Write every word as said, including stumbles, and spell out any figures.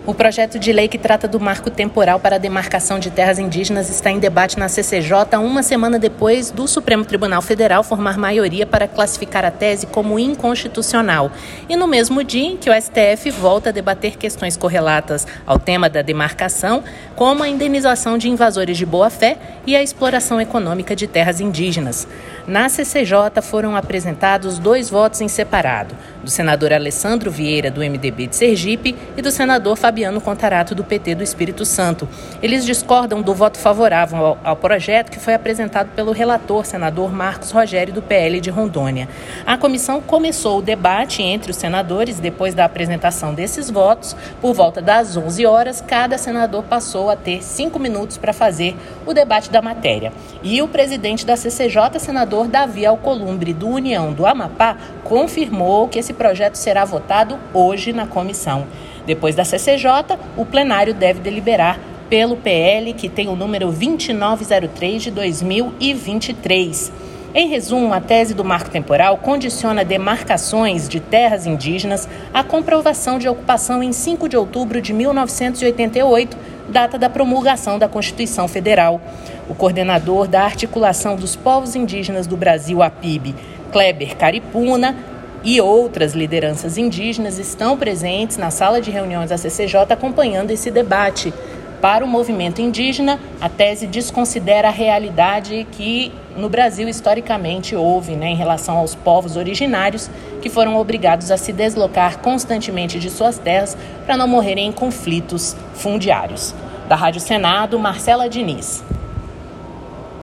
O projeto de lei que trata do marco temporal para a demarcação de terras indígenas está em debate na C C J uma semana depois do Supremo Tribunal Federal formar maioria para classificar a tese como inconstitucional. E no mesmo dia em que o S T F volta a debater questões correlatas ao tema da demarcação, como a indenização de invasores de boa-fé e a exploração econômica de terras indígenas. Na C C J foram apresentados dois votos em separado, do senador Alessandro Vieira, do M D B de Sergipe, e do senador Fabiano Contarato, do P T do Espírito Santo. Eles discordam do voto favorável ao, ao projeto que foi apresentado pelo relator, senador Marcos Rogério, do P L de Rondônia. A comissão começou o debate entre os senadores depois da apresentação desses votos. Por volta das onze horas, cada senador passou a ter cinco minutos para fazer o debate da matéria. E o presidente da C C J, senador Davi Alcolumbre, do União do Amapá, confirmou que esse projeto será votado hoje na comissão. Depois da C C J, o plenário deve deliberar pelo P L, que tem o número vinte e nove zero três de dois mil e vinte e três. Em resumo, a tese do marco temporal condiciona demarcações de terras indígenas à comprovação de ocupação em cinco de outubro de mil novecentos e oitenta e oito, data da promulgação da Constituição Federal. O coordenador da Articulação dos Povos Indígenas do Brasil, A P I B, Kleber Caripuna, e outras lideranças indígenas estão presentes na sala de reuniões da C C J acompanhando esse debate. Para o movimento indígena, a tese desconsidera a realidade que no Brasil historicamente houve, né, em relação aos povos originários que foram obrigados a se deslocar constantemente de suas terras para não morrerem em conflitos fundiários. Da Rádio Senado, Marcela Diniz.